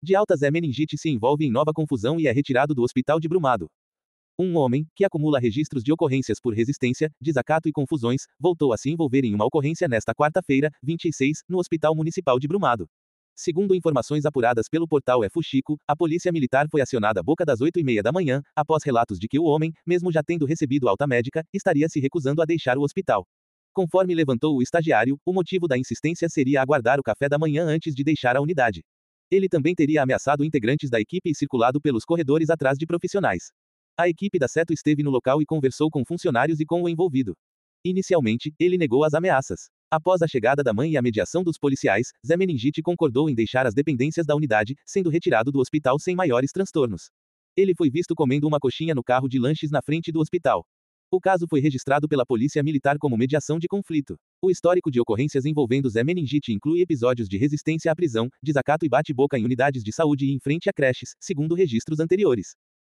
De alta Zé Meningite se envolve em nova confusão e é retirado do hospital de Brumado. Um homem, que acumula registros de ocorrências por resistência, desacato e confusões, voltou a se envolver em uma ocorrência nesta quarta-feira, 26, no Hospital Municipal de Brumado. Segundo informações apuradas pelo portal Fuxico, a polícia militar foi acionada boca das 8h30 da manhã, após relatos de que o homem, mesmo já tendo recebido alta médica, estaria se recusando a deixar o hospital. Conforme levantou o estagiário, o motivo da insistência seria aguardar o café da manhã antes de deixar a unidade. Ele também teria ameaçado integrantes da equipe e circulado pelos corredores atrás de profissionais. A equipe da Seto esteve no local e conversou com funcionários e com o envolvido. Inicialmente, ele negou as ameaças. Após a chegada da mãe e a mediação dos policiais, Zé Meningite concordou em deixar as dependências da unidade, sendo retirado do hospital sem maiores transtornos. Ele foi visto comendo uma coxinha no carro de lanches na frente do hospital. O caso foi registrado pela Polícia Militar como mediação de conflito. O histórico de ocorrências envolvendo Zé Meningite inclui episódios de resistência à prisão, desacato e bate-boca em unidades de saúde e em frente a creches, segundo registros anteriores.